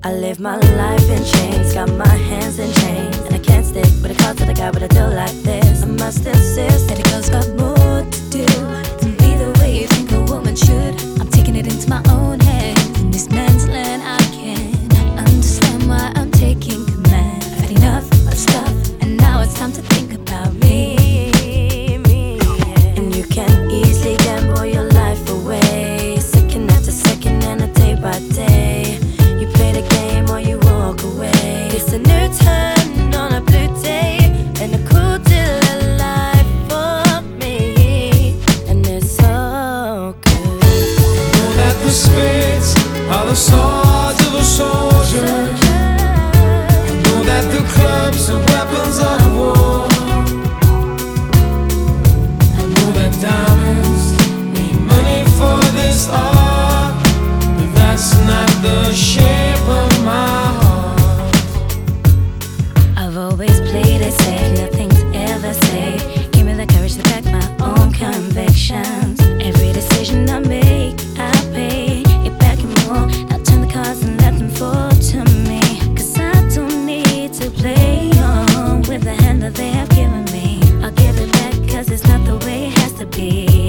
I live my life in chains, got my hands in chains, and I can't stick with a call to the guy with a deal like this. I must insist that a girl's got more to do than be the way you think a woman should. I'm taking it into my own hands. In this man's land, I can't understand why I'm taking command. I've had enough of stuff, and now it's time to think about me. And you can easily gamble your life away, second after second and a day by day. You play the game or you walk away. It's a new turn on a blue day and a cool deal of life for me, and it's so good. Know that the spades are the swords of a soldier. Know that the clubs are weapons of war. I know that diamonds need money for this art, but that's not the shape of my heart. I've always played it safe, nothing's ever safe. Give me the courage to back my own convictions. Every decision I make, I pay it back and more. Now turn the cards and let them fall to me, 'cause I don't need to play on with the hand that they have given me. I'll give it back 'cause it's not the way it has to be.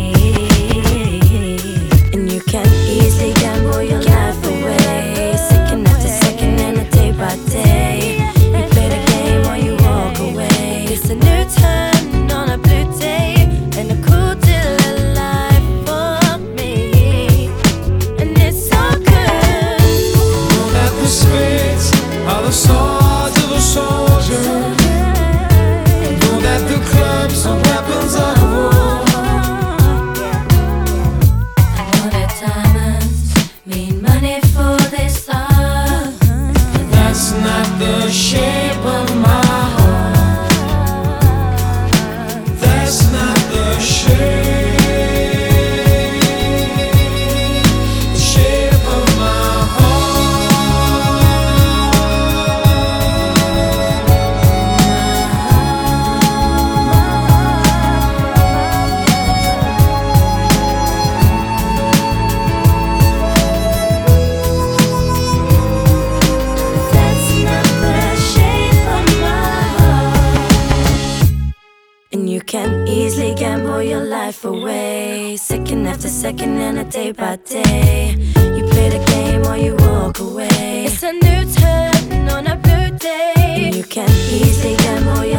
And you can easily gamble your life away, second after second and a day by day. You play the game or you walk away. It's a new turn on a blue day and a cool deal of life for me, and it's so good. Know that the spades are the swords of a soldier. Know that the clubs are weapons of war. I know that diamonds mean money for this art, but That's not the shape of my heart. That's not the shape of my that's not the shape of my heart. And you can easily gamble your life away, second after second and a day by day. You play the game or you walk away. It's a new turn on a blue day. And you can easily gamble your